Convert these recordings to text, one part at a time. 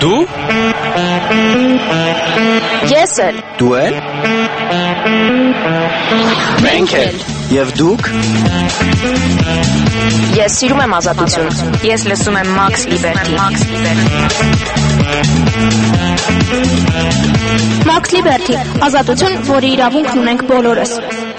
Դու? Ես էլ։ Դու էլ։ Մենք էլ։ Եվ դուք։ Ես սիրում եմ ազատություն։ Ես լսում եմ Max Liberty։ Max Liberty, ազատություն, որի իրավունքն ունենք բոլորս։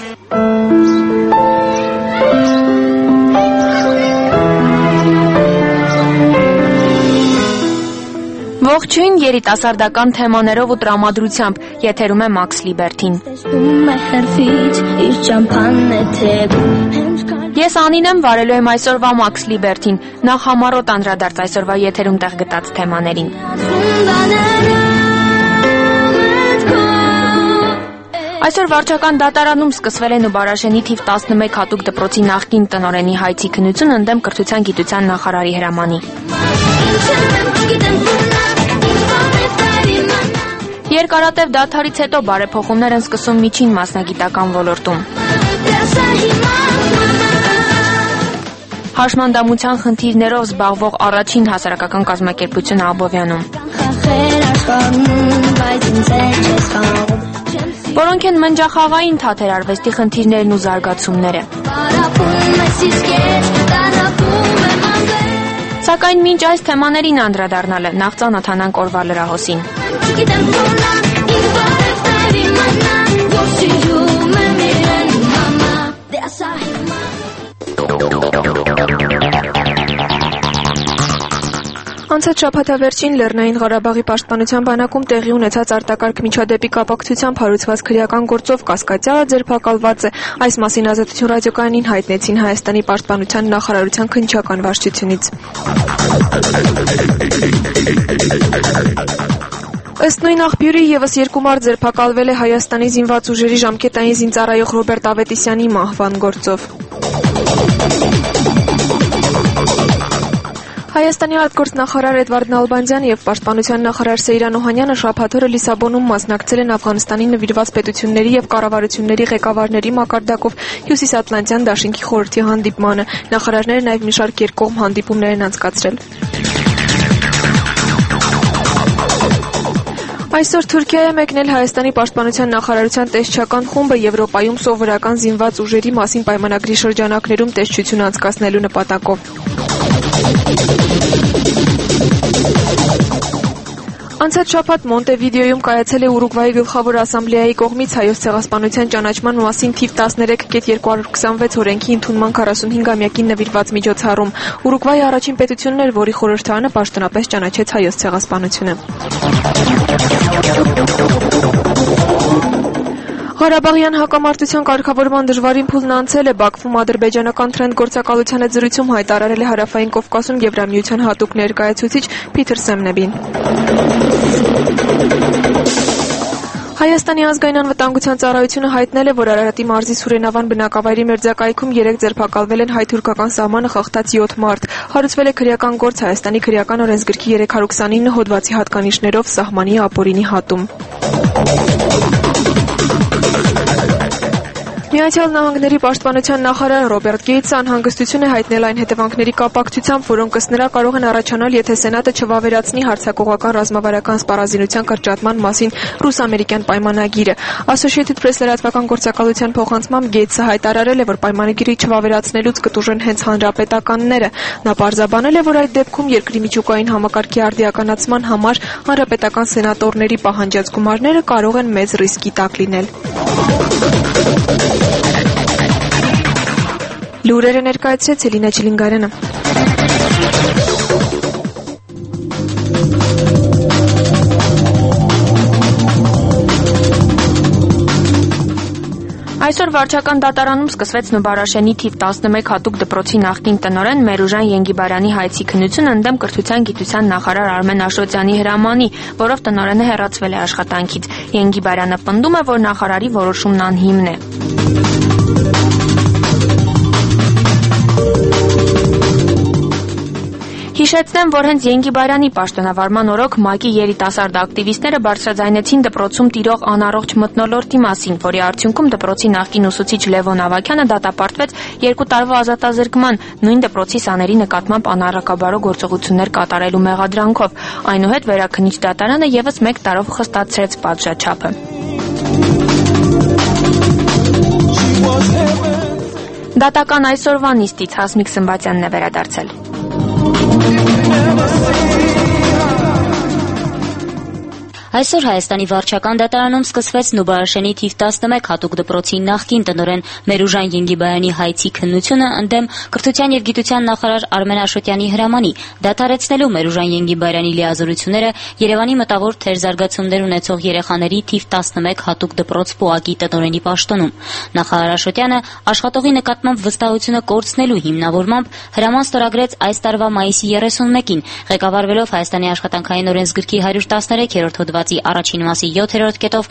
Ողջույն երիտասարդական թեմաներով ու տրամադրությամբ եթերում է Max Liberty-ն։ Ես Անին եմ, վարելու եմ այսօրվա Max Liberty-ն, նախ համառոտ անդրադարձ այսօրվա եթերում տեղ գտած թեմաներին։ Այսօր վարչական դատարանում սկսվել է Նուբարաշենի թիվ 11 հատուկ դպրոցի նախկին տնօրենի հայցի քննություն ընդդեմ կրթության գիտության նախարարի հրամանի։ Երկարատև դադարից հետո բարեփոխումներ են սկսում միջին մասնագիտական ոլորտում։ Հաշմանդամության խնդիրներով զբաղվող առաջին հասարակական կազմակերպությունը Աբովյանում։ Որոնք են մնջախաղային թաթեր արվեստի խնդիրներն ու զարգացումները։ Սակայն մինչ այս թեմաներին անդրադառնալը նախ ծանոթանանք օրվա լրահոսին։ Անցած շաբաթավերջին Լեռնային Ղարաբաղի պաշտպանության բանակում տեղի ունեցած արտակարգ միջադեպի կապակցությամբ հարուցված քրեական գործով կասկածյալը ձերբակալված է։ Այս մասին Ազատություն ռադիոկայանին հայտնեցին Հայաստանի պաշտպանության նախարարության քննչական վարչությունից։ Ըստ նույն աղբյուրի եւս երկու մարդ ձերբակալվել է Հայաստանի զինված ուժերի ժամկետային զինծառայող Ռոբերտ Ավետիսյանի մահվան գործով։ Հայաստանի արտգործնախարար Էդվարդ Նալբանդյանը եւ պաշտպանության նախարար Սեյրան Օհանյանը շաբաթ օրը Լիսաբոնում մասնակցել են Աֆղանստանի նվիրված պետությունների եւ կառավարությունների ղեկավարների մակարդակով Հյուսիսատլանտյան դաշինքի խորհրդի հանդիպմանը։ Նախարարները նաեւ մի շարք երկկողմ հանդիպումներ են անցկացրել։ Այսօր Թուրքիա է մեկնել Հայաստանի պաշտպանության նախարարության տեսչական խումբը Եվրոպայում սովորական զինված ուժերի մասին պայմանագրի շրջանակներում տեսչություն անցկացնելու նպատակով։ Անցած շաբաթ Մոնտեվիդեոյում կայացել է Ուրուգվայի գլխավոր ասամբլեայի կողմից հայոց ցեղասպանության ճանաչման մասին թիվ 13/226 օրենքի ընդունման 45-ամյակին նվիրված միջոցառում։ Ուրուգվայի առաջին պետությունն էր, որի խորհրդարանը պաշտոնապես ճանաչեց հայոց ցեղասպանությունը։ Ղարաբաղյան հակամարտության կարգավորման դժվարին փուլն անցել է։ Բաքվում ադրբեջանական Թրենդ գործակալության հետ զրույցում հայտարարել է Հարավային Կովկասում Եվրամիության հատուկ ներկայացուցիչ Փիթր Սեմնեբին։ Հայաստանի ազգային անվտանգության ծառայությունը հայտնել է, որ Արարատի մարզի Սուրենավան բնակավայրի մերձակայքում 3 ձերբակալվել են հայ-թուրքական սահմանը խախտած 7 մարդ։ Հարուցվել է քրեական գործ Հայաստանի քրեական օրենսգրքի 329 հոդվածի հատկանիշներով սահմանի ապօրինի հատում։ Միացյալ Նահանգների պաշտպանության նախարար Ռոբերտ Գեյթսը անհանգստություն է հայտնել այն հետևանքների կապակցությամբ, որոնք ըստ նրա կարող են առաջանալ, եթե Սենատը չվավերացնի հարձակողական ռազմավարական սպառազինության կրճատման մասին ռուս-ամերիկյան պայմանագիրը։ Associated Press լրատվական գործակալության փոխանցմամբ Գեյթսը հայտարարել է, որ պայմանագիրը չվավերացնելուց կտուժեն հենց հանրապետականները։ Նա պարզաբանել է, որ այդ դեպքում երկրի միջուկային համակարգի արդիականացման համար հանրապետական սենատորների պահանջած գումարները կարող են մեծ ռիսկի տակ լինել։ Լուրերը ներկայացրեց Էլինա Չիլինգարյանը։ Այսօր վարչական դատարանում սկսվեց Նուբարաշենի թիվ 11 հատուկ դպրոցի նախկին տնօրեն Մերուժան Ենգիբարյանի հայցի քննություն ընդդեմ կրթության գիտության նախարար Արմեն Աշոտյանի հրամանի, որով տնօրենը հեռացվել է աշխատանքից։ Ենգիբարյանը պնդում է, որ նախարարի որոշումն անհիմն է։ Հիշեցնեմ, որ հենց Ենգիբարյանի պաշտոնավարման օրոք ՄԱԿ-ի երիտասարդ ակտիվիստները բարձրաձայնեցին դպրոցում տիրող անառողջ մթնոլորտի մասին, որի արդյունքում դպրոցի նախկին ուսուցիչ Լևոն Ավագյանը դատապարտվեց 2 տարվա ազատազրկման, նույն դպրոցի սաների նկատմամբ անառակաբարո գործողություններ կատարելու մեղադրանքով։ Այնուհետ Վերաքննիչ դատարանը եւս 1 տարով խստացրեց պատժաչափը։ Դատական այսօրվա նիստից Հասմիկ Սմբատյանն է վերադարձել։ Այսօր Հայաստանի վարչական դատարանում սկսվեց Նուբարաշենի թիվ 11 հատուկ դպրոցի նախկին տնօրեն Մերուժան Ենգիբարյանի հայցի քննությունը ընդդեմ Կրթության եւ Գիտության նախարար Արմեն Աշոտյանի հրամանի դադարեցնելու Մերուժան Ենգիբարյանի լիազորությունները Երևանի մտավոր թերզարգացումներ ունեցող երեխաների թիվ 11 հատուկ դպրոց ՊՈԱԿ-ի տնօրենի պաշտոնում։ Նախարար Աշոտյանը աշխատողի նկատմամբ վստահությունը կորցնելու հիմնավորմամբ հրաման ստորագրեց այս տարվա մայիսի 31-ին, ղեկավարվելով Հայաստանի աշխատանքային օրենսգրքի 113-րդ հոդվածի առաջին մասի 7-րդ կետով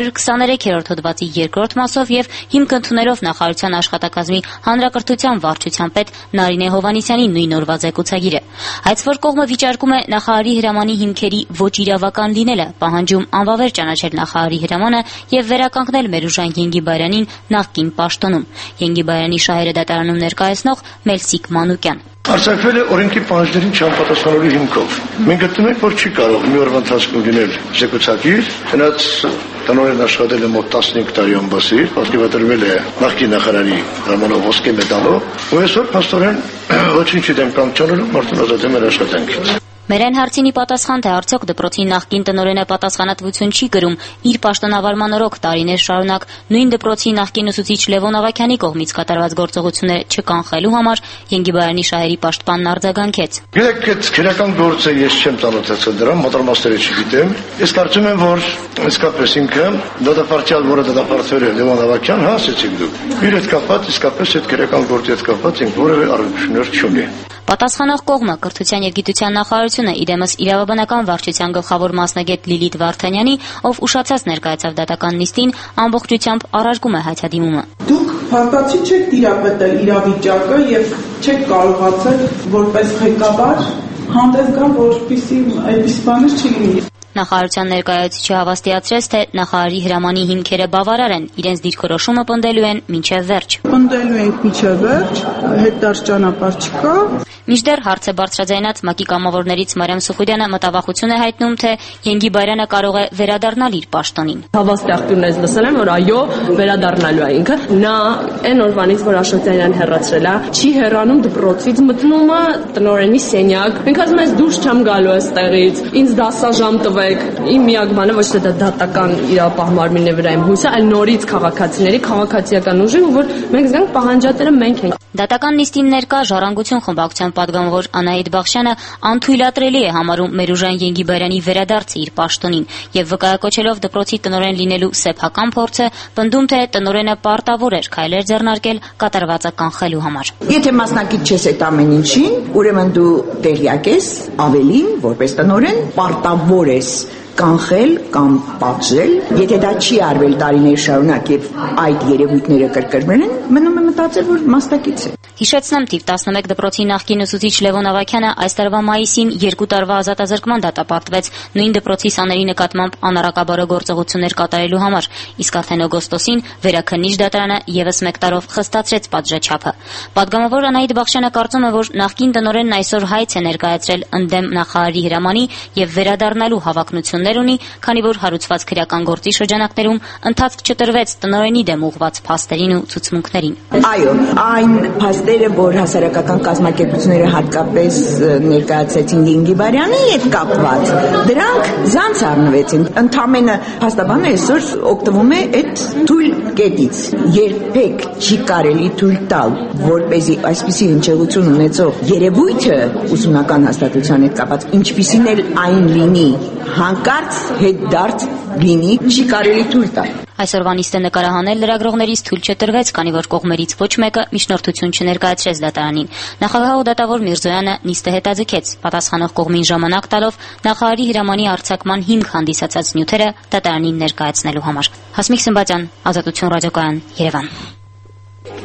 123-րդ հոդվածի 2-րդ մասով եւ հիմք ընդունելով նախարարության աշխատակազմի հանրակրթության վարչության պետ Նարինե Հովհաննիսյանի նույն օրվա զեկուցագիրը։ Հայցվոր կողմը վիճարկում է նախարարի հրամանի հիմքերի ոչ իրավական լինելը, պահանջում անվավեր ճանաչել նախարարի հրամանը եւ վերականգնել Մերուժան Ենգիբարյանին նախկին պաշտոնում։ Ենգիբարյանի շահերը դատարանում ներկայացնող Մելսիկ Մանուկյան։ Արձակվել է օրենքի պահանջներին չհամապատասխանելու հիմքով։ Մենք գտնում ենք, որ չի կարող մի օրվա ընթացքում լինել զեկուցակիր, գնաց տնօրեն աշխատել է մոտ 15 տարի ամբասի, պատկերատրվել է նախկին նախարարի հրամանով ոսկե մեդալով, ու այսօր փաստորեն ոչինչ դեմ կամ չանելու մարդուն ազատում էր աշխատանքից։ Մեր այն հարցինի պատասխան, թե արդյոք դպրոցի նախկին տնօրենը պատասխանատվություն չի կրում իր պաշտոնավարման օրոք տարիներ շարունակ նույն դպրոցի նախկին ուսուցիչ Լևոն Ավագյանի կողմից կատարված գործողությունները չկանխելու համար, Ենգիբարյանի շահերի պաշտպանն արձագանքեց։ Գիտեք, այդ քրեական գործը ես չեմ ծանոթացել դրան, մոտրամասները չգիտեմ։ Ես կարծում եմ, որ իսկապես ինքը դատապարտյալ, որը դատապարտվել է Լևոն Ավագյան, ասեցիք դուք։ Իր հետ կապված իսկապես այդ քրեական գործի հետ կապված ինք որևէ առնչություններ չունի։ Պատասխանող կողմը Կրթության եւ Գիտության նախարարությունը իդեմս իրավաբանական վարչության գլխավոր մասնագետ Լիլիթ Վարդանյանի, ով ուշացած ներկայացավ դատական նիստին, ամբողջությամբ առարկում է հայցադիմումը։ Դուք փաստացի չեք տիրապետել իրավիճակը եւ չեք կարողացել որպես ղեկավար հանդես գալ, որպեսզի այդպես բաներ չլինի։ Նախարարության ներկայացուցիչը հավաստիացրեց, թե նախարարի հրամանի հիմքերը բավարար են, իրենց դիրքորոշումը պնդելու են մինչև վերջ։ Պնդելու ենք մինչև վերջ, հետար ճանապարհ չկա։ Մինչդեռ հարց է բարձրաձայնած ՄԱԿ-ի կամավորներից Մարիամ Սուխուդյանը մտավախություն է հայտնում, թե Ենգիբարյանը կարող է վերադառնալ իր պաշտոնին։ Հավաստի աղբյուրներից լսել եմ, որ այո, վերադառնալու է ինքը։ Նա այն օրվանից, որ Աշոտյանն հեռացրել է, չի հեռանում դպրոցից, մտնում է տնօրենի սենյակ։ Մենք ասում ենք դուրս չեմ գալու այստեղից, ինձ դասաժամ տվեք։ Իմ միակ բանը ոչ թե դա դատական իրապահմարմինի վրա եմ հույսը, այլ նորից քաղաքացիների քաղաքացիական ուժի, որ մենք զգանք պահանջատերը մենք ենք։ Դատական նիստին ներկա Ժառանգություն խմբակցության պատգամավոր Անահիտ Բախշյանը անթույլատրելի է համարում Մերուժան Ենգիբարյանի վերադարձը իր պաշտոնին եւ վկայակոչելով դպրոցի տնօրեն լինելու սեփական փորձը, պնդում թե տնօրենը պարտավոր էր քայլեր ձեռնարկել կատարվածը կանխելու համար։ Եթե մասնակից չես այդ ամեն ինչին, ուրեմն դու տեղյակ ես, ավելին, որպես տնօրեն, պարտավոր ես կանխել կամ պատժել, եթե դա չի արվել տարիներ շարունակ եւ այդ երևույթները կրկնվել են, մնում է մտածել, որ մասնակից է։ Հիշեցնեմ, թիվ 11 դպրոցի նախկին ուսուցիչ Լևոն Ավագյանը այս տարվա մայիսին 2 տարվա ազատազրկման դատապարտվեց նույն դպրոցի սաների նկատմամբ անառակաբարո գործողություններ կատարելու համար, իսկ արդեն օգոստոսին Վերաքննիչ դատարանը եւս 1 տարով խստացրեց պատժաչափը։ Պատգամավոր Անահիտ Բախշյանը կարծում է, որ նախկին տնօրենն այսօր հայց է ներկայացրել ընդդեմ նախարարի հրամանի եւ վերադառնալու հավակնություններ ունի, քանի որ հարուցված քրեական գործի շրջանակներում ընթացք չտրվեց տնօրենի դեմ ուղղված փաստերին ու ցուցմունքներին։ Այո, այն փաստերը, որ հասարակական կազմակերպությունները հատկապես ներկայացրեցին Ենգիբարյանի հետ կապված, դրանք զանց առնվեցին։ Ընդամենը փաստաբանը այսօր օգտվում է այդ թույլ կետից։ Երբեք չի կարելի թույլ տալ, որպեսզի այսպիսի հնչեղություն ունեցող երևույթը ուսումնական հաստատության հետ կապված, ինչպիսին էլ այն լինի, հանկարծ հետդարձ լինի, չի կարելի թույլ տալ։ Այսօրվա նիստը նկարահանել լրագրողներից թույլ չտրվեց, քանի որ կողմերից ոչ մեկը միջնորդություն չներկայացրեց դատարանին։ Նախագահ ու դատավոր Միրզոյանը նիստը հետաձգեց, պատասխանող կողմին ժամանակ տալով նախարարի հրամանի արձակման հիմք հանդիսացած նյութերը դատարանին ներկայացնելու համար։ Հասմիկ Սմբատյան, Ազատություն ռադիոկայան, Երևան։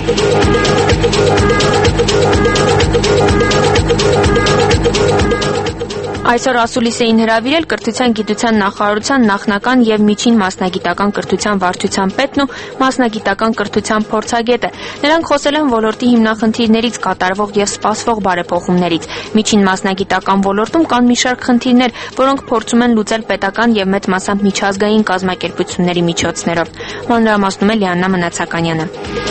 Այսօր ասուլիս էին հրավիրել կրթության գիտության նախարարության նախնական եւ միջին մասնագիտական կրթության վարչության պետն ու մասնագիտական կրթության փորձագետը։ Նրանք խոսել են ոլորտի հիմնախնդիրներից, կատարվող եւ սպասվող բարեփոխումներից։ Միջին մասնագիտական ոլորտում կան մի շարք խնդիրներ, որոնք փորձում են լուծել պետական եւ մեծ մասամբ միջազգային կազմակերպությունների միջոցներով։ Մանրամասնում է Լիաննա Մնացականյանը։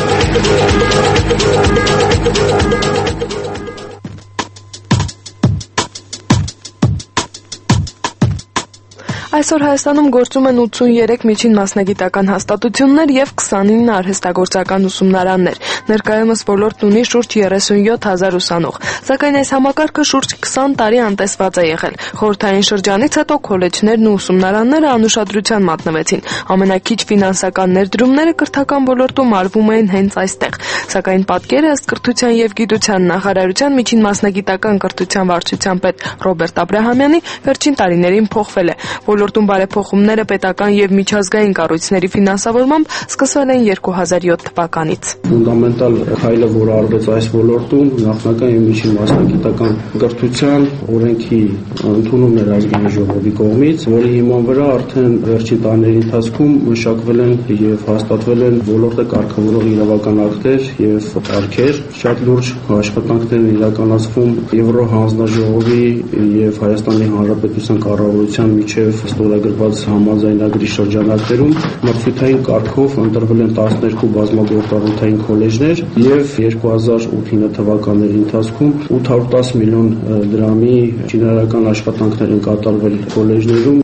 Այսօր Հայաստանում գործում են 83 միջին մասնագիտական հաստատություններ եւ 29 արհեստագործական ուսումնարաններ։ Ներկայումս ոլորտն ունի շուրջ 37,000 ուսանող, սակայն այս համակարգը շուրջ 20 տարի անտեսված է եղել։ Խորհրդային շրջանից հետո քոլեջներն ու ուսումնարանները անուշադրության մատնվեցին։ Ամենաքիչ ֆինանսական ներդրումները կրթական ոլորտում արվում էին հենց այստեղ, սակայն պատկերը ըստ կրթության եւ գիտության նախարարության միջին մասնագիտական կրթության վարչության պետ Ռոբերտ Աբրահամյանի վերջին տարիներին փոխվել է։ Ոլորտում բարեփոխումները պետական եւ միջազգային կառույցների ֆինանսավորմամբ սկսվել են 2007 թվականից։ Ֆունդամենտալ քայլը, որ արվեց այս ոլորտում, նախնական եւ միջին մասնագիտական կրթության օրենքի ընդունումն էր ազգային ժողովի կողմից, որի հիման վրա արդեն վերջին տարիների ընթացքում մշակվել են եւ հաստատվել են ոլորտը կարգավորող իրավական ակտեր եւ կարգեր։ Շատ լուրջ աշխատանքներ են իրականացվում Եվրո հանձնաժողովի եւ Հայաստանի Հանրապետության կառավարության միջև ստորագրված համաձայնագրի շրջանակներում մրցույթային կարգով ընտրվել են 12 բազմագործառութային քոլեջներ եւ 2008 թվականների ընթացքում 810 միլիոն դրամի շինարարական աշխատանքներ են կատարվել քոլեջներում։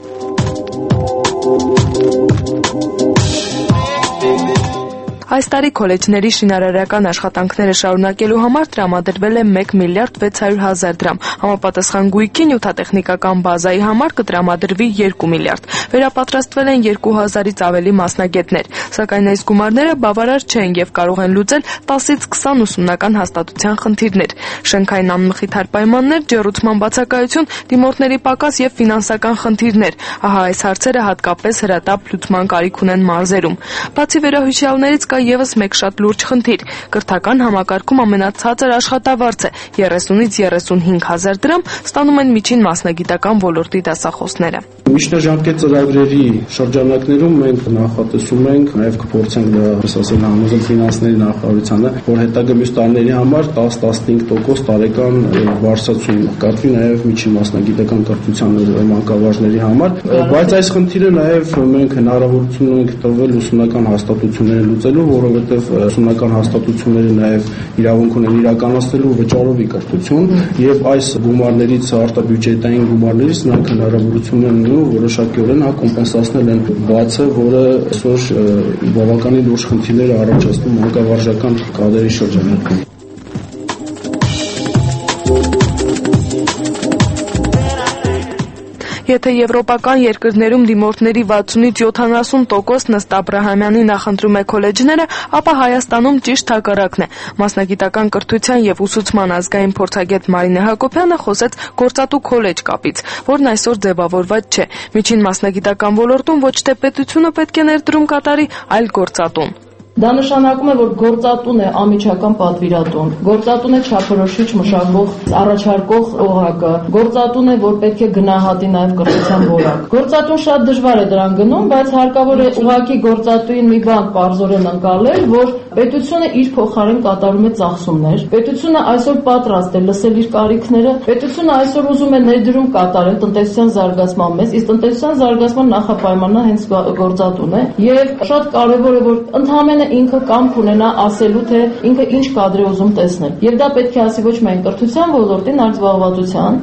Այս տարի քոլեջների շինարարական աշխատանքները շարունակելու համար տրամադրվել է 1 միլիարդ 600 հազար դրամ։ Համապատասխան գույքի նյութատեխնիկական բազայի համար կտրամադրվի 2 միլիարդ։ Վերապատրաստվել են 2000-ից ավելի մասնագետներ, սակայն այս գումարները բավարար չեն եւ կարող են լուծել 10-ից 20 ուսումնական հաստատության խնդիրներ։ Շենքային անմխիթար պայմաններ, ջեռուցման բացակայություն, դիմորդների պակաս եւ ֆինանսական խնդիրներ։ Ահա այս հարցերը հատկապես հրատապ լուծման կարիք ունեն մարզերում։ Բացի վերահյուսյալներից կա եւս մեկ շատ լուրջ խնդիր։ Կրթական համակարգում ամենացածր աշխատավարձը 30-ից 35 հազար դրամ ստանում են միջին մասնագիտական ոլորտի դասախոսները։ Միջնաժամկետ ծրագրերի շրջանակներում մենք նախատեսում ենք, նաև կփորձենք դա ասել համոզել ֆինանսների նախարարությանը, որ հետագա մյուս տարիների համար 10-15% տարեկան բարձրացում կատարվի նաև միջին մասնագիտական կրթության մանկավարժների համար, բայց այս խնդիրը նաև մենք հնարավորություն ունենք տվել ուսումնական հաստատությունները լուծելու, որովհետև ուսումնական հաստատությունները նաև իրավունք ունեն իրականացնելու վճարովի կրթություն եւ այս գումարներից արտաբյուջետային գումարներից նրանք հնարավորություն ունեն որոշակիորեն կոմպենսացնել են բացը, որը այսօր բավականին լուրջ խնդիրներ է առաջացնում մանկավարժական կadrերի շրջանակում։ Եթե եվրոպական երկրներում դիմորդների 60-ից 70% ըստ Աբրահամյանի նախընտրում է քոլեջները, ապա Հայաստանում ճիշտ հակառակն է։ Մասնագիտական կրթության եւ ուսուցման ազգային փորձագետ Մարինե Հակոբյանը խոսեց գործատու քոլեջ կապից, որն այսօր ձևավորված չէ։ Միջին մասնագիտական ոլորտում ոչ թե պետությունը պետք է ներդրում կատարի, այլ գործատուն։ Դա նշանակում է, որ գործատուն է անմիջական պատվիրատուն, գործատուն է չափորոշիչ մշակող առաջարկող օղակը, գործատուն է, որ պետք է գնահատի նաև կրթության որակ։ Գործատուն շատ դժվար է դրան գնում, բայց հարկավոր է ուղղակի գործատուին մի բան պարզորեն ընկալել, որ պետությունը իր փոխարեն կատարում է ծախսումներ, պետությունը այսօր պատրաստ է լսել իր կարիքները, պետությունը այսօր ուզում է ներդրում կատարել տնտեսության զարգացման մեջ, իսկ տնտեսության զարգացման նախապայմանը հենց գործատուն է, եւ շատ կարեւոր է, որ ընդհանրապես ինքը կամք ունենա ասելու, թե ինքը ինչ կadr է ուզում տեսնել։ Եվ դա պետք է ասի ոչ միայն կրթության ոլորտին, այլ զբաղվածության։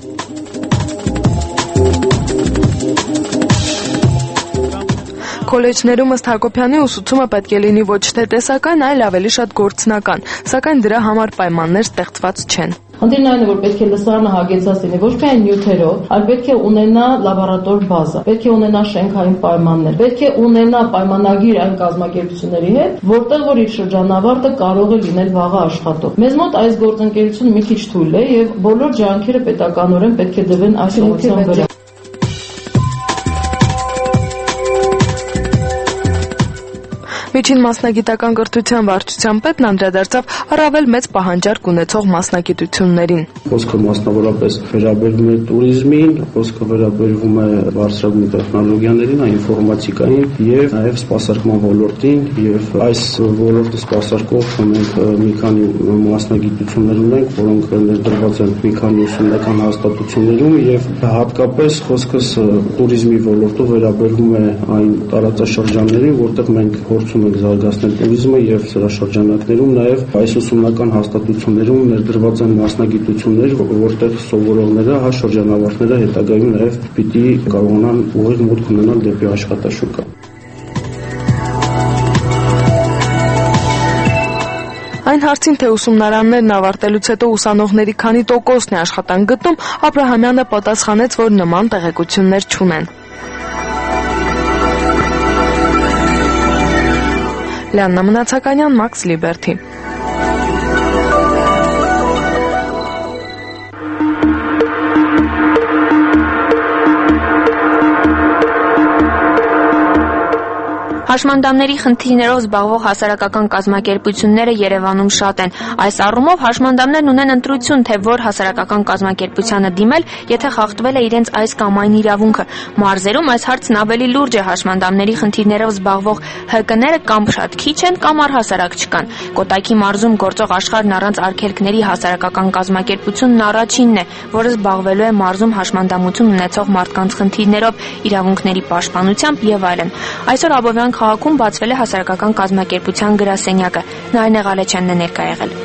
Քոլեջներում ըստ Հակոբյանի ուսուցումը պետք է լինի ոչ թե տեսական, այլ ավելի շատ գործնական, սակայն դրա համար պայմաններ ստեղծված չեն։ Խնդիրն այն է, որ պետք է լսարանը հագեցած լինի ոչ միայն նյութերով, այլ պետք է ունենա լաբորատոր բազա, պետք է ունենա շենքային պայմաններ, պետք է ունենա պայմանագիր այն կազմակերպությունների հետ, որտեղ որ իր շրջանավարտը կարող է լինել վաղը աշխատող։ Մեզ մոտ այս գործընկերությունը մի քիչ թույլ է եւ բոլոր ջանքերը պետականորեն պետք է դվեն այս ուղղության վրա։ Միջին մասնագիտական կրթության վարչության պետն անդրադարձավ առավել մեծ պահանջարկ ունեցող մասնագիտություններին։ Խոսքը մասնավորապես վերաբերվում է տուրիզմին, խոսքը վերաբերվում է բարձրագույն տեխնոլոգիաներին, ինֆորմատիկային եւ նաեւ սպասարկման ոլորտին եւ այս ոլորտը սպասարկող մենք մի քանի մասնագիտություններ ունենք, որոնք ներդրված են մի քանի ուսումնական հաստատություններում եւ հատկապես խոսքս տուրիզմի ոլորտով վերաբերվում է այն տարածաշրջաններին, որտեղ մենք փորձում ենք զարգացնել տուրիզմը եւ սրա շրջանակներում նաեւ այս ուսումնական հաստատություններում ներդրված են մասնագիտություններ, որտեղ սովորողները, շրջանավարտները հետագայում նաեւ պիտի կարողանան ուղիղ մուտք ունենալ դեպի աշխատաշուկա։ Այն հարցին, թե ուսումնարաններն ավարտելուց հետո ուսանողների քանի տոկոսն է աշխատանք գտնում, Աբրահամյանը պատասխանեց, որ նման տեղեկություններ չունեն։ Լիաննա Մնացականյան, Մաքս Լիբերթի։ Հաշմանդամների խնդիրներով զբաղվող հասարակական կազմակերպությունները Երևանում շատ են։ Այս առումով հաշմանդամներն ունեն ընտրություն, թե որ հասարակական կազմակերպությանը դիմել, եթե խախտվել է իրենց այս կամ այն իրավունքը։ Մարզերում այս հարցն ավելի լուրջ է, հաշմանդամների խնդիրներով զբաղվող ՀԿ-ները կամ շատ քիչ են, կամ առհասարակ չկան։ Կոտայքի մարզում գործող Աշխարհն առանց արգելքների հասարակական կազմակերպությունն առաջինն է, որը զբաղվելու է մարզում հաշմանդամություն ունեցող մարդկանց խնդիրներով, իրավունքների պաշտպանությամբ եւ այլն։ Այսօր Աբովյան քաղաքում բացվել է հասարակական կազմակերպության գրասենյակը։ Նարինե Ղալեչյանն է ներկա եղել։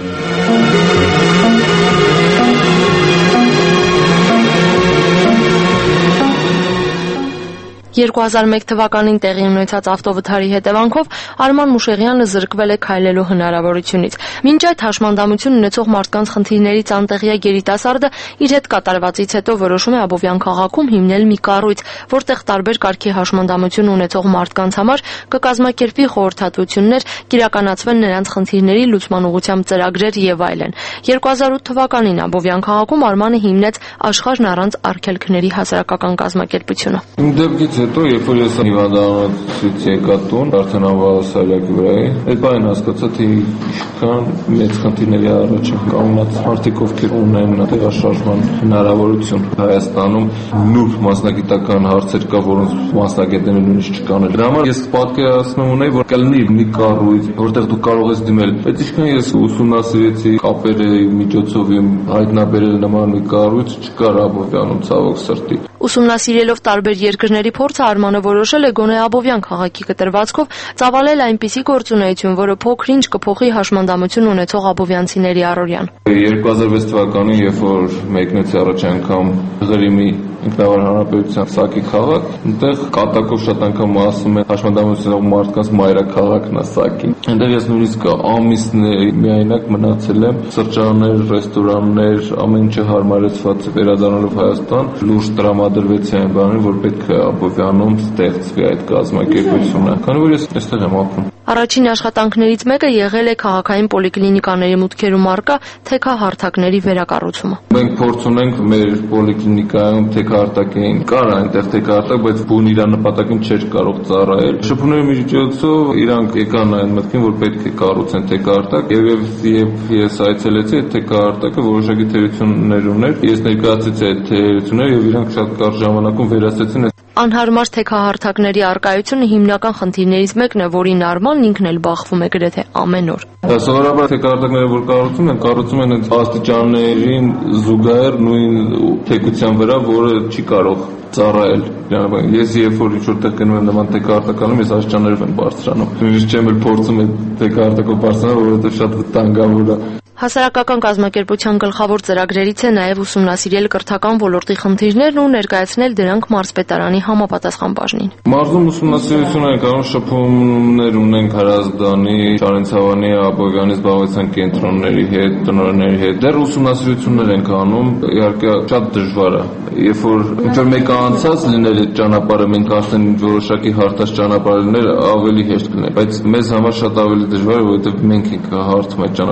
2001 թվականին տեղի ունեցած ավտովթարի հետևանքով Արման Մուշեղյանը զրկվել է քայլելու հնարավորությունից։ Մինչ այդ հաշմանդամություն ունեցող մարդկանց խնդիրներից անտեղյակ երիտասարդը իր հետ կատարվածից հետո որոշում է Աբովյան քաղաքում հիմնել մի կառույց, որտեղ տարբեր կարգի հաշմանդամություն ունեցող մարդկանց համար կկազմակերպվի խորհրդատվություններ, կիրականացվեն նրանց խնդիրների լուծման ուղղությամբ ծրագրեր եւ այլն։ 2008 թվականին Աբովյան քաղաքում Արմանը հիմնեց Աշխարհն առանց արգելքների հասարակական կազմակերպությունը։ Հետո երբ որ ես հիվանդանոցից եկա տուն, արդեն անվասարյակի վրա էի, այդ բանին հասկացա, թե ինչքան մեծ խնդիրների առաջ են կանգնած մարդիկ, ովքեր ունեն տեղաշարժման հնարավորություն Հայաստանում, նուրբ մասնագիտական հարցեր կա, որոնց մասնագետները նույնիսկ չկան։ Դրա համար ես պատկերացնում ունեի, որ կլինի մի կառույց, որտեղ դու կարող ես դիմել, բայց ինչքան ես ուսումնասիրեցի կապերի միջոցով հայտնաբերել նման մի կառույց չկար Աբովյանում, ցավոք սրտի։ Ուսումնասիրելով տարբեր երկրների փորձը Արմանը որոշել է գոնե Աբովյան քաղաքի կտրվածքով ծավալել այնպիսի գործունեություն, որը փոքր-ինչ կփոխի հաշմանդամություն ունեցող աբովյանցիների առօրյան։ 2006 թվականին, երբ որ մեկնեցի առաջ անգամ Ղրիմի ինքնավար հանրապետության Սակի քաղաք, այնտեղ կատակով շատ անգամ ասում են հաշմանդամություն մարդկանց մայրաքաղաքն է Սակին։ Այնտեղ ես նույնիսկ ամիսներ միայնակ մնացել եմ, սրճարաններ, ռեստորաններ, ամեն ինչը հարմարեցված վերադառնալով Հայաստան, լուրջ տրամադրվեցի այն բանին, որ պետք է Աբովյանում ստեղծվի այդ կազմակերպությունը, քանի որ ես այստեղ եմ ապրում։ Առաջին աշխատանքներից մեկը եղել է քաղաքային պոլիկլինիկաների մուտքերում առկա թեքահարթակների վերակառուցումը։ Մենք փորձ ունենք մեր պոլիկլինիկայում թեքահարթակային կար այնտեղ թեքահարթակ, բայց բուն իր նպատակին չէր կարող ծառայել։ Շփումների միջոցով իրանք եկան այն մտքին, որ պետք է կառուցեն թեքահարթակ, եւ ես այցելեցի այդ թեքահարթակը, որոշակի թերություններ ուներ։ Ես ներկայացրեցի այդ թերությունները եւ իրանք շատ կարճ ժամանակում վերահսեցին։ Անհարմար թեքահարթակների առկայությունը հիմնական խնդիրներից մեկն է, որին Արմանն ինքն էլ բախվում է գրեթե ամեն օր։ Սովորաբար թեքահարթակները, որ կառուցում են այդ աստիճաններին զուգահեռ նույն թեքության վրա, որը չի կարող ծառայել։ Ես երբ որ ինչ-որ տեղ գնում եմ նման թեքահարթականում, ես աստիճաններով եմ բարձրանում։ Նույնիսկ չեմ էլ փորձում այդ թեքահարթակով բարձրանալ, որովհետև շատ վտանգավոր է։ Հասարակական կազմակերպության գլխավոր ծրագրերից է նաև ուսումնասիրել կրթական ոլորտի խնդիրներն ու ներկայացնել դրանք մարզպետարանի համապատասխան բաժնին։ Մարզում ուսումնասիրություն ենք անում, շփումներ ունենք Հրազդանի, Շարենցավանի, Աբովյանի զբաղվածության կենտրոնների հետ, տնօրենների հետ։ Դեռ ուսումնասիրություններ ենք անում, իհարկե շատ դժվար է։ Երբ որ ինչ-որ մեկը անցած լինել այդ ճանապարհը, մենք արդեն որոշակի հարթած ճանապարհ լինել ավելի հեշտ կլիներ, բայց մեզ համար շատ ավելի դժվար է, որովհետև մենք ենք հարթում այդ ճանապարհը։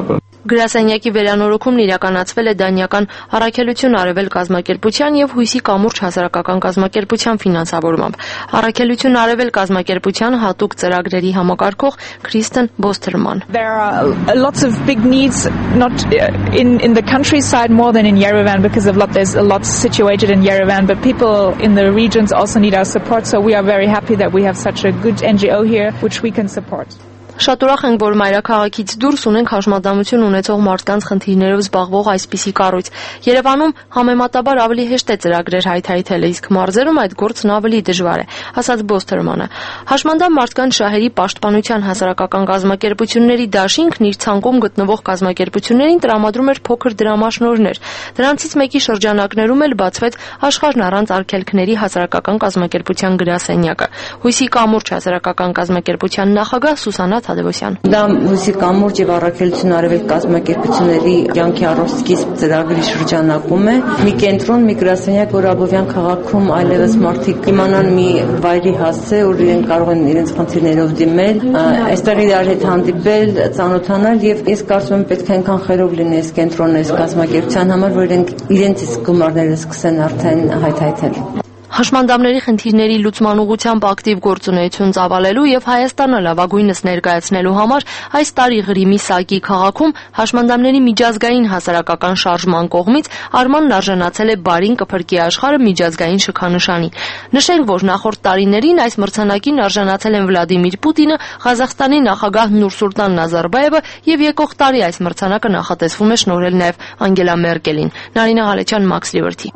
Գրասենյակի վերանորոգումն իրականացվել է Դանիական Առաքելություն Արևել կազմակերպության եւ Հույսի կամուրջ հասարակական կազմակերպության ֆինանսավորմամբ։ Առաքելություն Արևել կազմակերպության հատուկ ծրագրերի համակարգող Քրիստեն Բոստերման. There are lots of big needs not in the countryside more than in Yerevan because there's a lot situated in Yerevan, but people in the regions also need our support, so we are very happy that we have such a good NGO here which we can support. Շատ ուրախ ենք, որ մայրաքաղաքից դուրս ունենք հաշմանդամություն ունեցող մարդկանց խնդիրներով զբաղվող այսպիսի կառույց։ Երևանում համեմատաբար ավելի հեշտ է ծրագրեր հայթայթելը, իսկ մարզերում այդ գործն ավելի դժվար է, ասաց Բոստերմանը։ Հաշմանդամ մարդկանց շահերի պաշտպանության հասարակական կազմակերպությունների դաշինքն իր ցանկում գտնվող կազմակերպություններին տրամադրում էր փոքր դրամաշնորհներ։ Դրանցից մեկի շրջանակներում էլ բացվեց Աշխարհն առանց արգելքների հասարակական կազմակերպության գրասենյակը։ Հույսի կամուրջ հասարակական կազմակերպության նախագահ Սուսանա Դա Հույսի կամուրջ եւ Առաքելություն Արևել կազմակերպությունների կյանքի առողջսկիզբ ծրագրի շրջանակում է։ Մի կենտրոն, մի գրասենյակ, որ Աբովյան քաղաքում այլևս մարդիկ իմանան մի վայրի հասցե, որ իրենք կարող են իրենց խնդիրներով դիմել, այստեղ իրար հետ հանդիպել, ծանոթանալ եւ ես կարծում եմ պետք է այնքան խերով լինի այս կենտրոնը, այս կազմակերպության համար, որ իրենց իսկ գումարները սկսեն արդեն հայթայթել։ Հաշմանդամների խնդիրների լուծման ուղղությամբ ակտիվ գործունեություն ծավալելու եւ Հայաստանը լավագույնս ներկայացնելու համար այս տարի Ղրիմի Սակի քաղաքում հաշմանդամների միջազգային հասարակական շարժման կողմից Արմանն արժանացել է Բարին կփրկի աշխարհը միջազգային շքանշանի։ Նշենք, որ նախորդ տարիներին այս մրցանակին արժանացել են Վլադիմիր Պուտինը, Ղազախստանի նախագահ Նուրսուլտան Նազարբաևը եւ եկող տարի այս մրցանակը նախատեսվում է շնորհել նաեւ Անգելա Մերկելին։ Նարինա Ղալեչյան, Max Liberty.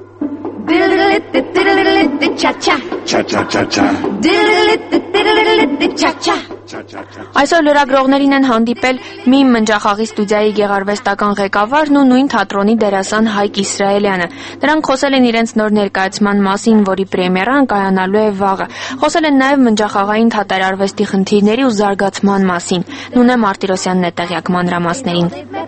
Այսօր լրագրողներին են հանդիպել Միմ մնջախաղի ստուդիայի գեղարվեստական ղեկավարն ու նույն թատրոնի դերասան Հայկ Իսրայելյանը։ Նրանք խոսել են իրենց նոր ներկայացման մասին, որի պրեմիերան կայանալու է վաղը։ Խոսել են նաև մնջախաղային թատերարվեստի խնդիրների ու զարգացման մասին։ Նունե Մարտիրոսյանն է տեղյակ մանրամասներին։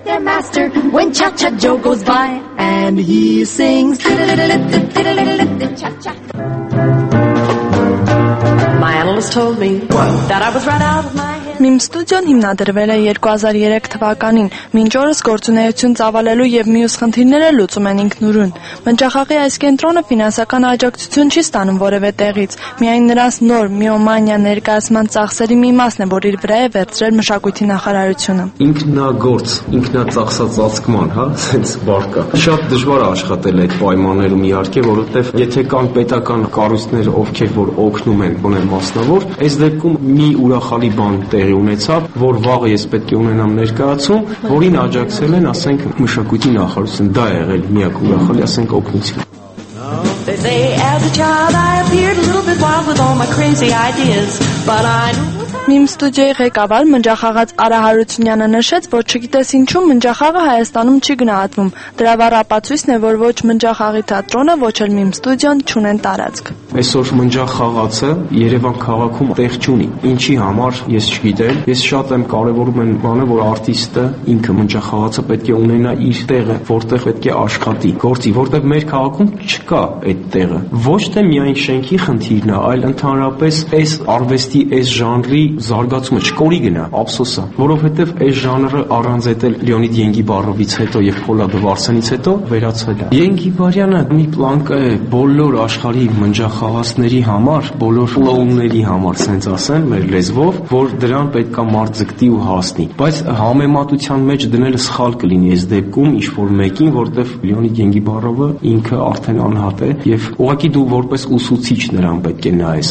My analyst told me that I was right out of my head. Միմ ստուդիոն հիմնադրվել է 2003 թվականին, մինչ օրս գործունեություն ծավալելու եւ մյուս խնդիրները լուծում են ինքնուրույն։ Մնջախաղի այս կենտրոնը ֆինանսական աջակցություն չի ստանում որևէ տեղից, միայն նրանց նոր միոմանիա ներկայացման ծախսերի մի մասն է, որ իր վրա է վերցրել մշակույթի նախարարությունը։ Ինքնագործ, ինքնածախսածածկման, ասենց բարգա։ Շատ դժվար է աշխատել այդ պայմաններում իհարկե, որովհետեւ եթե կան պետական կառույցներ, ովքեր որ օգնում են, բոներ մասնավոր, այս դեպքում մի ուրախալի բան տեղի ունեցավ, որ վաղը ես պետք է ունենամ ներկայացում, որին աջակցել են, ասենք, մշակույթի նախարարությունը, դա է եղել միակ ուրախալի, ասենք, օգնություն։ They say as a child I appeared a little bit wild with all my crazy ideas, but I knew Միմ ստուդիոյի ղեկավար մնջախաղաց Արա Հարությունյանը նշեց, որ չգիտես ինչու մնջախաղը Հայաստանում չի գնահատվում։ Դրա վառ ապացույցն է, որ ոչ մնջախաղի թատրոնը, ոչ էլ Միմ ստուդիոն չունեն տարածք։ Այսօր մնջախաղացը Երևան քաղաքում տեղ չունի։ Ինչի համար ես չգիտեմ։ Ես շատ եմ կարևորում եմ բանը, որ արտիստը ինքը մնջախաղացը պետք է ունենա իր տեղը, որտեղ պետք է աշխատի, գործի, որտեղ մեր քաղաքում չկա այդ տեղը։ Ոչ թե միայն շենքի խնդիրն է, այլ ընդհանրապես այս արվեստի այս ժանրի զարգացումը չկորի գնա, ափսոսա, որովհետև այս ժանրը առանց էլ Լեոնիդ Ենգիբարովից հետո եւ Փոլադ Վարսենից հետո վերացել է։ Ենգիբարյանը մի պլան կա է բոլոր աշխարհի մնջախաղացների համար, բոլոր կլոունների համար, ասենց ասեմ, մեր լեզվով, որ դրան պետքա մարդ ձգտի ու հասնի։ Բայց համեմատության մեջ դնելը սխալ կլինի այս դեպքում ինչ որ մեկին, որտեվ Լեոնիդ Ենգիբարովը ինքը արդեն անհատ է եւ ուղղակի դու որպես ուսուցիչ նրան պետք է նայես։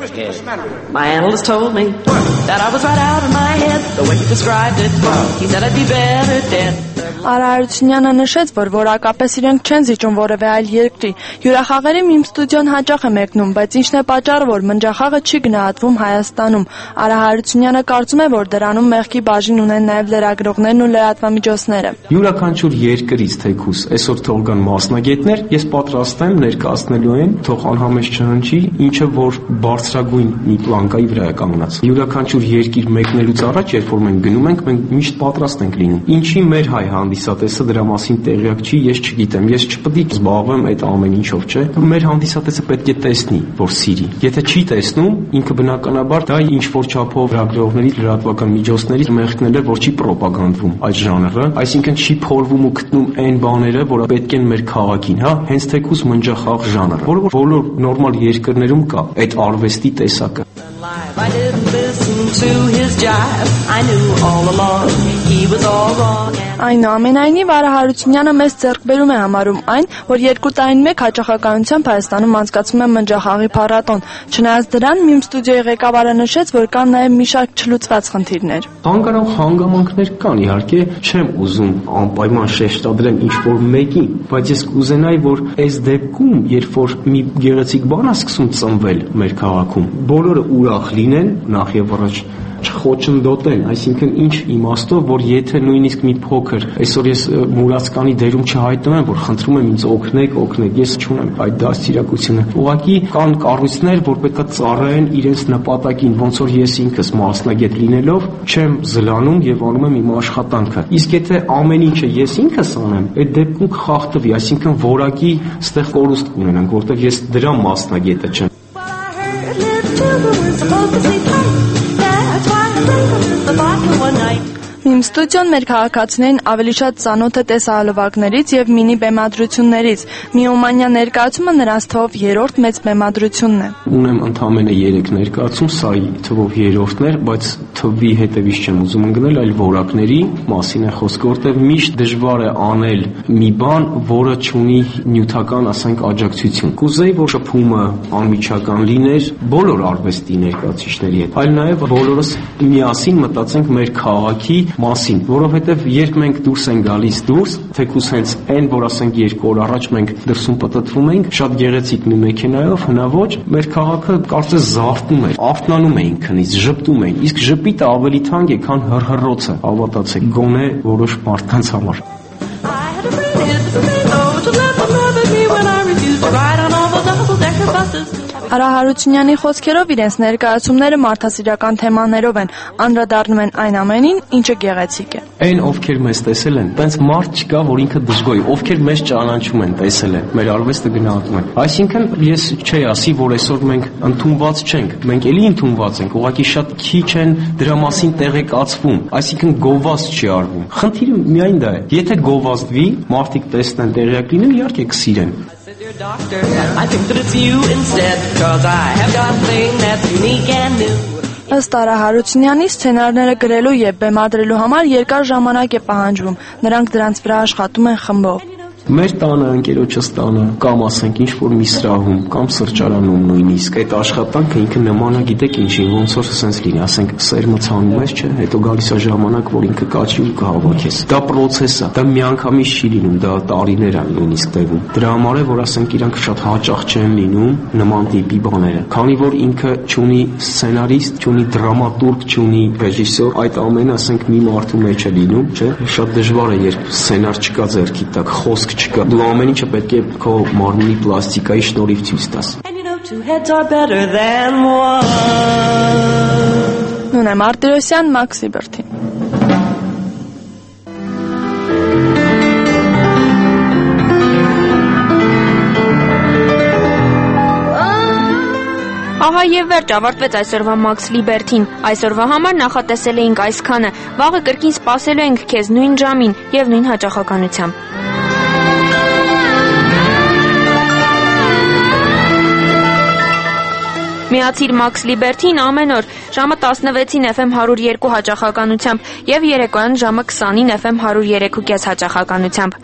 My analyst told me that I was right out of my head, the way he described it. He said I'd be better dead. Արա Հարությունյանը նշեց, որ որակապես իրենք չեն զիջում որևէ այլ երկրի։ Հյուրախաղերի Միմ ստուդիոն հաճախ է մեկնում, բայց ինչն է պատճառը, որ մնջախաղը չի գնահատվում Հայաստանում։ Արա Հարությունյանը կարծում է, որ դրանում մեղքի բաժին ունեն նաև լրագրողներն ու լրատվամիջոցները։ Յուրաքանչյուր երկրից թեկուս այսօր թող գան մասնագետներ, ես պատրաստ եմ ներկայացնելու են, թող անհամեջ չհնչի, ինչը որ բարձրագույն մի պլանկայի վրա է կանգնած։ Յուրաքանչյուր երկիր մեկնելուց առաջ, երբ որ մենք գնում ենք, մենք միշտ պատրաստ ենք լինում։ Ինչի մեր հայ հանդիսատեսը դրա մասին տեղյակ չի, ես չգիտեմ, ես չպետք է զբաղվեմ այդ ամեն ինչով, չէ։ Մեր հանդիսատեսը պետք է տեսնի, որ սիրի։ Եթե չի տեսնում, ինքը բնականաբար դա ինչ որ չափով լրագրողների, լրատվական միջոցների մեղքն է, որ չի պրոպագանդվում այդ ժանրը, այսինքն չի փորվում ու գտնում այն բաները, որը պետք են մեր քաղաքին, հա, հենց թեկուզ մնջախաղ ժանր, որը բոլոր նորմալ երկրներում կա այդ արվեստի տեսակը։ I didn't listen to his jive. I knew all along he was all wrong. Այնուամենայնիվ Արա Հարությունյանը մեծ ձեռքբերում է համարում այն, որ 2 տարին մեկ հաճախականությամբ Հայաստանում անցկացվում է մնջախաղի փառատոն։ Չնայած դրան, Միմ ստուդիոյի ղեկավարը նշեց, որ կան նաև մի շարք չլուծված խնդիրներ։ Անկարող հանգամանքներ կան, իհարկե, չեմ ուզում անպայման շեշտադրեմ ինչ-որ մեկին, բայց ես կուզենայի, որ այս դեպքում, երբ որ մի գեղեցիկ բան է սկսում ծնվել մեր քաղաքում, բոլորը ուրախ լինեն, նախ եւ առաջ չխոչընդոտեն, այսինքն ինչ իմաստով, որ եթե նույնիսկ մի փոքր, այսօր ես մուրացկանի դերում չհայտնվեմ, որ խնդրում եմ ինձ օգնեք, ես չունեմ այդ դաստիարակությունը։ Ուղղակի կան կառույցներ, որ պետք է ծառայեն իրենց նպատակին, ոնց որ ես ինքս մասնագետ լինելով չեմ զլանում եւ անում եմ իմ աշխատանքը։ Իսկ եթե ամեն ինչը ես ինքս անեմ, այդ դեպքում կխախտվի, այսինքն որակի ստեղ կորուստ կունենանք, որտեղ ես դրա մասնագետը չեմ։ Միմ ստուդիոն մեր քաղաքացիներին ավելի շատ ծանոթ է տեսահոլովակներից եւ մինի բեմադրություններից։ Միոմանյա ներկայացումը նրանց թվով 3-րդ մեծ բեմադրությունն է։ Ունեմ ընդամենը 3 ներկայացում, սա թվով 3-րդն էր, բայց թվի հետևից չեմ ուզում ընկնել, այլ որակների մասին է խոսքը, որտեղ միշտ դժվար է անել մի բան, որը չունի նյութական, ասենք, աջակցություն։ Կուզեի, որ շփումը անմիջական լիներ բոլոր արվեստի ներկայացուցիչների հետ, այլ նաեւ բոլորս միասին մտածենք մեր քաղաքի մասին, որովհետև երբ մենք դուրս ենք գալիս թեկուզ հենց այն, որ ասենք 2 օր առաջ մենք դրսում պտտվում ենք, շատ գեղեցիկ մի մեքենայով, հնաոճ, մեր քաղաքը կարծես զարթնում էր, արթնանում էինք քնից, ժպտում էինք, իսկ ժպիտը ավելի թանկ է, քան հռհռոցը, հավատացեք, գոնե որոշ մարդկանց համար։ Արա Հարությունյանի խոսքերով իրենց ներկայացումները մարդասիրական թեմաներով են, անդրադառնում են այն ամենին, ինչը գեղեցիկ է։ Այն ովքեր մեզ տեսել են, տենց մարդ չկա, որ ինքը դժգոհի, ովքեր մեզ ճանաչում են, տեսել են, մեր արվեստը գնահատում են։ Այսինքն ես չի ասի, որ այսօր մենք ընդունված չենք, մենք էլի ընդունված ենք, ուղղակի շատ քիչ են դրա մասին տեղեկացվում, այսինքն գովազդ չի արվում։ Խնդիրը միայն դա է։ Եթե գովազդվի, մարդիկ տեսնեն, տեղյակ լինեն, իհարկե կսիրեն։ Doctor, I think that it's you instead, 'cause I have got a thing that's unique and new. Ըստ Արա Հարությունյանի սցենարները գրելու եւ բեմադրելու համար երկար ժամանակ է պահանջվում։ Նրանք դրանց վրա աշխատում են խմբով։ Մեր տանը, ընկերոջս տանը, կամ ասենք ինչ-որ մի սրահում, կամ սրճարանում նույնիսկ այդ աշխատանքը ինքը նման է, գիտեք ինչի, ոնց որ սենց լինի, ասենք սերմը ցանում ես, չէ, հետո գալիս է ժամանակ, որ ինքը կաչի ու կհավաքես։ Դա պրոցես է, դա միանգամից չի լինում, դա տարիներ են նույնիսկ տևում։ Դրա համար է, որ ասենք իրանք շատ հաճախ չեն լինում նման տիպի բաները, քանի որ ինքը չունի սցենարիստ, չունի դրամատուրգ, չունի ռեժիսոր, այդ ամենը ասենք մի մարդու մեջ է լինում, չէ, շատ դժվար է, երբ սցենար չկա ձեռքի տակ, խոսք չկա, դու ամեն ինչը պետք է քո մարմնի պլաստիկայի շնորհիվ ցույց տաս։ Նունե Մարտիրոսյան, Մաքս Լիբերթի։ Ահա եւ վերջ ավարտվեց այսօրվա Մաքս Լիբերթին։ Այսօրվա համար նախատեսել էինք այսքանը։ Վաղը կրկին սպասելու ենք քեզ նույն ժամին եւ նույն հաճախականությամբ։ Միացիր Մաքս Լիբերթին ամեն օր ժամը 16-ին FM 102 հաճախականությամբ եւ երեկոյան ժամը 20-ին FM 103.5 հաճախականությամբ։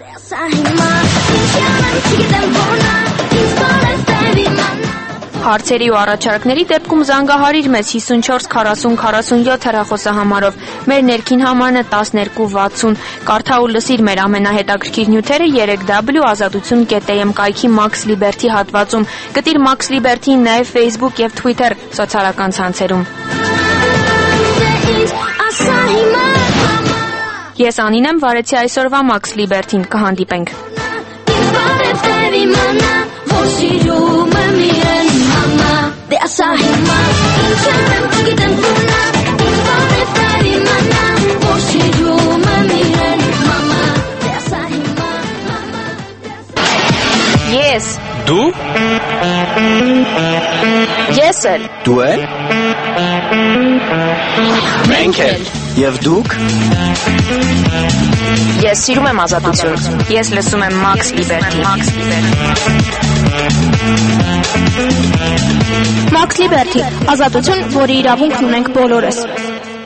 Հարցերի ու առաջարկների դեպքում զանգահարիր մեզ 54 40 47 հեռախոսահամարով։ Մեր ներքին համարն է 1260։ Կարդա ու լսիր մեր ամենահետաքրքիր նյութերը 3w.azadutsun.am կայքի Մաքս Լիբերթի հատվածում։ Գտիր Մաքս Լիբերթին նաև Facebook եւ Twitter սոցիալական ցանցերում։ Ես Անին եմ, վարեցի այսօրվա Մաքս Լիբերթին, կհանդիպենք։ որ սիրում եմ իրեն մամա դե ասա հիմա ինչ եմ գիտեմ տունա ինչ բան է տարի մանա որ սիրում եմ իրեն մամա դե ասա հիմա Ես Դու Ես էլ Դու էլ Մենք էլ Եվ դուք Ես սիրում եմ ազատություն Ես լսում եմ Max Liberty Max Liberty ազատություն, որի իրավունքն ունենք բոլորս